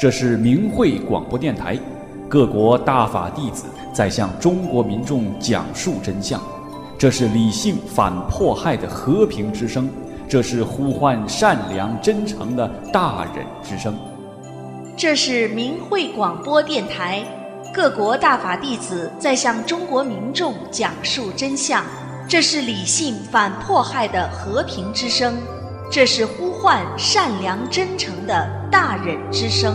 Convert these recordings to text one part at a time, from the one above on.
这是明慧广播电台，各国大法弟子在向中国民众讲述真相。这是理性反迫害的和平之声，这是呼唤善良真诚的大忍之声。 这是明慧广播电台，各国大法弟子在向中国民众讲述真相。这是理性反迫害的和平之声，这是呼唤善良真诚的大忍之声。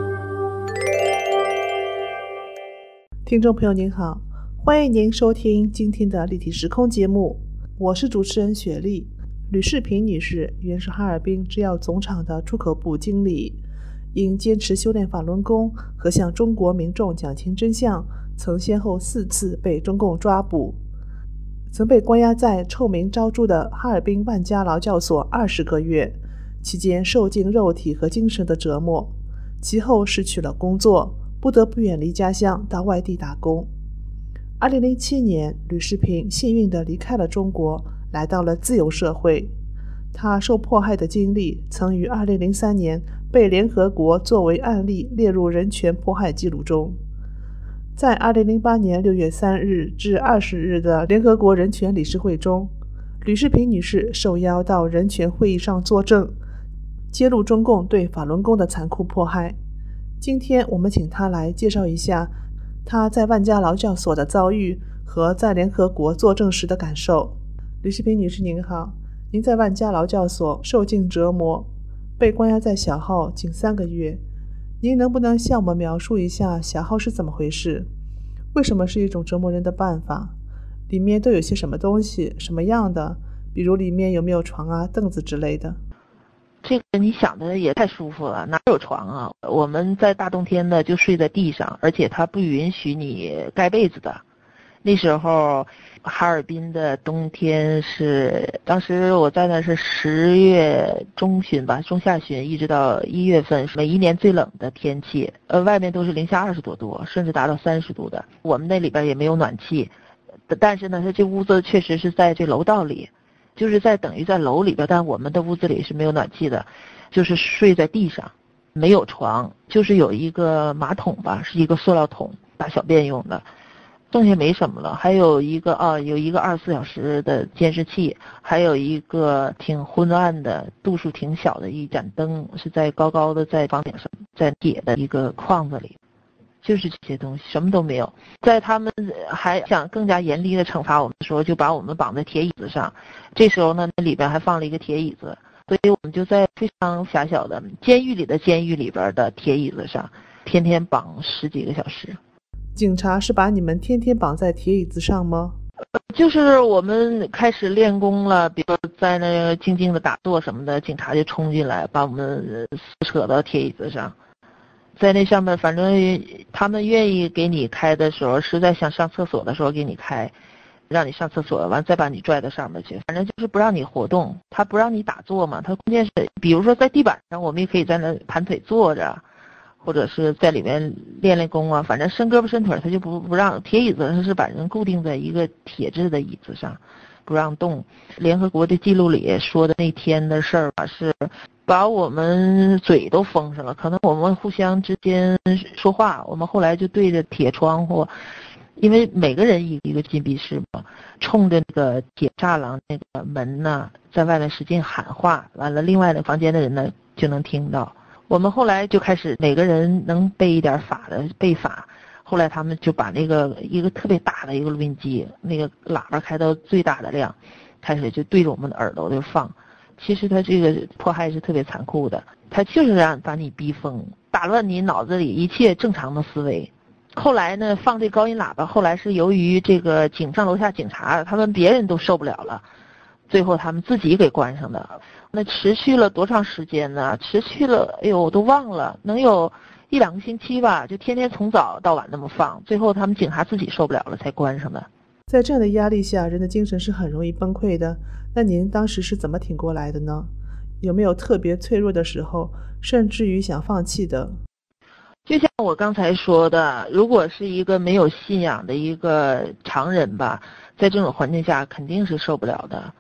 听众朋友您好，欢迎您收听今天的立体时空节目，我是主持人雪莉。吕世平女士原是哈尔滨制药总厂的出口部经理，因坚持修炼法轮功和向中国民众讲清真相，曾先后4次被中共抓捕，曾被关押在臭名昭著的哈尔滨万家劳教所20个月，期间受尽肉体和精神的折磨，其后失去了工作，不得不远离家乡到外地打工。2007年，吕世平幸运地离开了中国，来到了自由社会。他受迫害的经历曾于2003年被联合国作为案例列入人权迫害记录中。在2008年6月3日至20日的联合国人权理事会中，吕世平女士受邀到人权会议上作证，揭露中共对法轮功的残酷迫害。今天我们请她来介绍一下她在万家劳教所的遭遇和在联合国作证时的感受。吕世平女士您好，您在万家劳教所受尽折磨，被关押在小号仅3个月，您能不能向我们描述一下小号是怎么回事？为什么是一种折磨人的办法？里面都有些什么东西，什么样的？比如里面有没有床啊、凳子之类的？ 这个你想的也太舒服了，哪有床啊？我们在大冬天的就睡在地上，而且它不允许你盖被子的。那时候哈尔滨的冬天是，当时我在那是10月中旬吧，中下旬一直到1月份，每一年最冷的天气。外面都是零下20多度，甚至达到30度的。我们那里边也没有暖气，但是呢，这屋子确实是在这楼道里。就是等于在楼里边，但我们的屋子里是没有暖气的，就是睡在地上，没有床，就是有一个马桶吧，是一个塑料桶，大小便用的，剩下没什么了。还有一个24小时的监视器，还有一个挺昏暗的、度数挺小的一盏灯，是在高高的在房顶上，在铁的一个框子里。就是这些东西，什么都没有。在他们还想更加严厉的惩罚我们的时候，就把我们绑在铁椅子上。这时候呢，那里边还放了一个铁椅子，所以我们就在非常狭小的监狱里边的铁椅子上，天天绑10几个小时。 警察是把你们天天绑在铁椅子上吗？ 就是我们开始练功了，比如在那个静静的打坐什么的，警察就冲进来，把我们扯到铁椅子上。在那上面，反正他们愿意给你开的时候，实在想上厕所的时候给你开，让你上厕所，完再把你拽到上面去。反正就是不让你活动，他不让你打坐嘛。他关键是，比如说在地板上，我们也可以在那盘腿坐着，或者是在里面练功啊。反正伸胳膊伸腿，他就不让。铁椅子他是把人固定在一个铁质的椅子上，不让动。联合国的记录里说的那天的事儿吧，是把我们嘴都封上了，可能我们互相之间说话，我们后来就对着铁窗户，因为每个人一个禁闭室嘛，冲着那个铁栅栏那个门呢，在外面使劲喊话，完了另外的房间的人呢就能听到。我们后来就开始每个人能背一点法的背法，后来他们就把那个一个特别大的一个录音机，那个喇叭开到最大的量，开始就对着我们的耳朵就放。其实他这个迫害是特别残酷的，他就是让把你逼疯，打乱你脑子里一切正常的思维。后来呢，放这高音喇叭，后来是由于这个上楼下警察他们别人都受不了了，最后他们自己给关上的。那持续了多长时间呢？持续了，哎呦，我都忘了，能有1-2个星期吧，就天天从早到晚那么放，最后他们警察自己受不了了才关上的。 在这样的压力下，人的精神是很容易崩溃的。那您当时是怎么挺过来的呢？有没有特别脆弱的时候，甚至于想放弃的？ 就像我刚才说的，如果是一个没有信仰的一个常人吧，在这种环境下肯定是受不了的。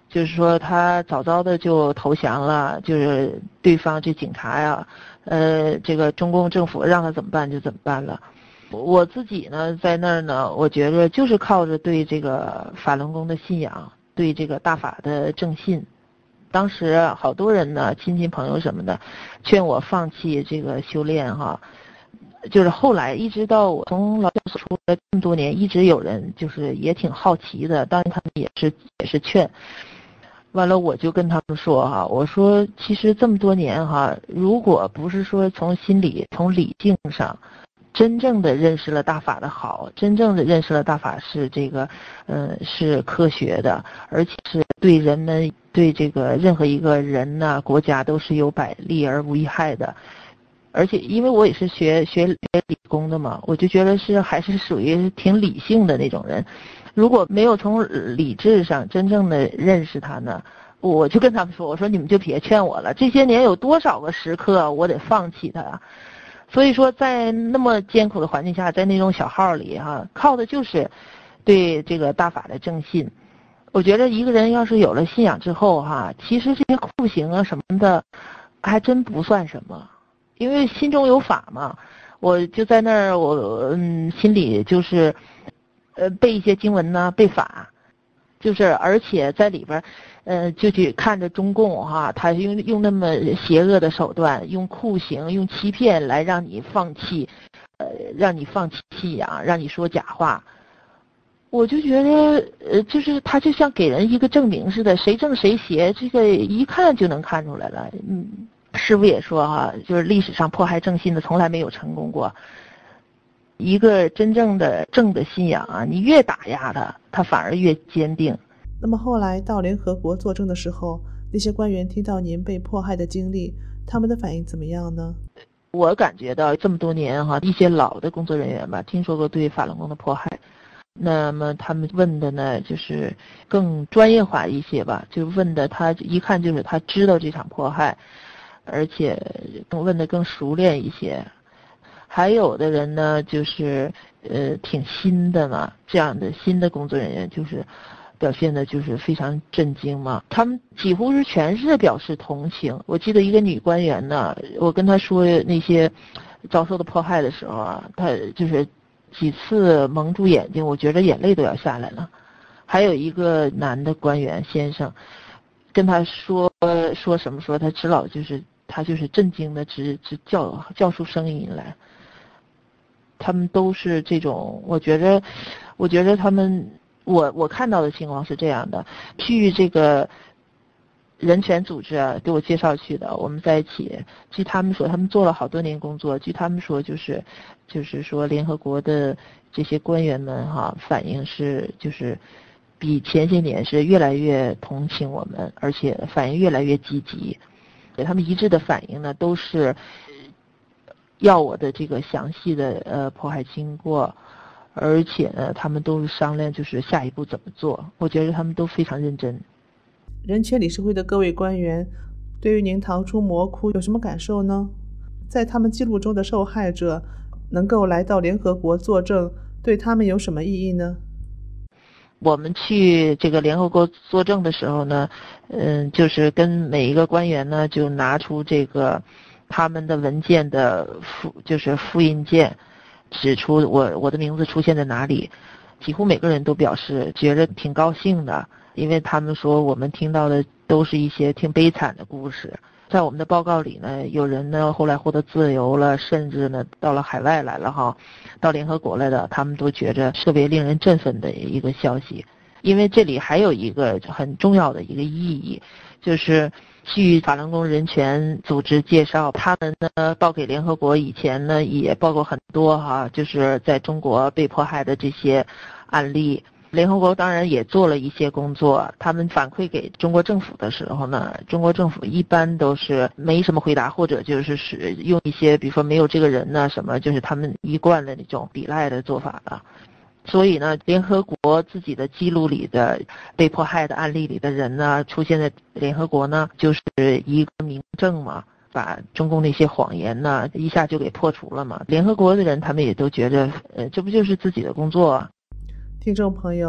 就是说他早早的就投降了，就是对方这警察呀，这个中共政府让他怎么办就怎么办了。我自己呢在那儿呢，我觉着就是靠着对这个法轮功的信仰，对这个大法的正信。当时好多人呢，亲戚朋友什么的，劝我放弃这个修炼哈。就是后来一直到我从劳教所出来这么多年，一直有人就是也挺好奇的，当然他们也是劝。完了我就跟他们说哈，我说其实这么多年哈，如果不是说从心理从理性上真正的认识了大法的好，真正的认识了大法是这个是科学的，而且是对人们对这个任何一个人呐国家都是有百利而无一害的。而且因为我也是学理工的嘛，我就觉得还是属于挺理性的那种人。如果没有从理智上真正的认识他呢，我就跟他们说，我说你们就别劝我了，这些年有多少个时刻我得放弃他。所以说在那么艰苦的环境下，在那种小号里哈，靠的就是对这个大法的正信。我觉得一个人要是有了信仰之后哈，其实这些酷刑啊什么的还真不算什么。因为心中有法嘛，我就在那儿，我心里就是背一些经文呢，背法，就是而且在里边就去看着中共哈，他用那么邪恶的手段，用酷刑，用欺骗来让你放弃信仰，让你说假话。我就觉得就是他就像给人一个证明似的，谁正谁邪，这个一看就能看出来了。师父也说哈，就是历史上迫害正信的从来没有成功过。一个真正的正的信仰啊，你越打压他反而越坚定。 那么后来到联合国作证的时候，那些官员听到您被迫害的经历，他们的反应怎么样呢？ 我感觉到这么多年哈，一些老的工作人员吧，听说过对法轮功的迫害，那么他们问的呢，就是更专业化一些吧，就问的他一看就是他知道这场迫害。而且问得更熟练一些，还有的人呢，就是挺新的嘛，这样的新的工作人员就是表现的就是非常震惊嘛，他们几乎是全是表示同情。我记得一个女官员呢，我跟她说那些遭受的迫害的时候啊，她就是几次蒙住眼睛，我觉得眼泪都要下来了。还有一个男的官员先生，跟他说什么，说他知道他就是震惊的直叫出声音来。他们都是这种，我觉得他们，我看到的情况是这样的。据这个人权组织啊给我介绍去的，我们在一起，据他们说，他们做了好多年工作，据他们说就是说联合国的这些官员们哈，反应是就是比前些年是越来越同情我们，而且反应越来越积极。他们一致的反应呢，都是要我的这个详细的迫害经过，而且呢，他们都是商量就是下一步怎么做。我觉得他们都非常认真。 人权理事会的各位官员对于您逃出魔窟有什么感受呢？在他们记录中的受害者能够来到联合国作证，对他们有什么意义呢？ 我们去这个联合国作证的时候呢，就是跟每一个官员呢就拿出这个他们的文件的复印件，指出我的名字出现在哪里。几乎每个人都表示觉得挺高兴的，因为他们说我们听到的都是一些挺悲惨的故事。在我们的报告里呢，有人呢后来获得自由了，甚至呢到了海外来了哈，到联合国来的，他们都觉着特别令人振奋的一个消息。因为这里还有一个很重要的一个意义，就是据法轮功人权组织介绍，他们呢报给联合国以前呢也报过很多哈，就是在中国被迫害的这些案例。联合国当然也做了一些工作，他们反馈给中国政府的时候呢，中国政府一般都是没什么回答，或者就是用一些比如说没有这个人呢什么，就是他们一贯的那种抵赖的做法了。所以呢，联合国自己的记录里的被迫害的案例里的人呢，出现在联合国呢，就是一个明证嘛，把中共那些谎言呢一下就给破除了嘛。联合国的人他们也都觉得，这不就是自己的工作啊。 听众朋友，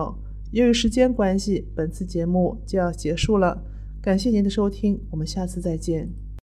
由于时间关系，本次节目就要结束了，感谢您的收听，我们下次再见。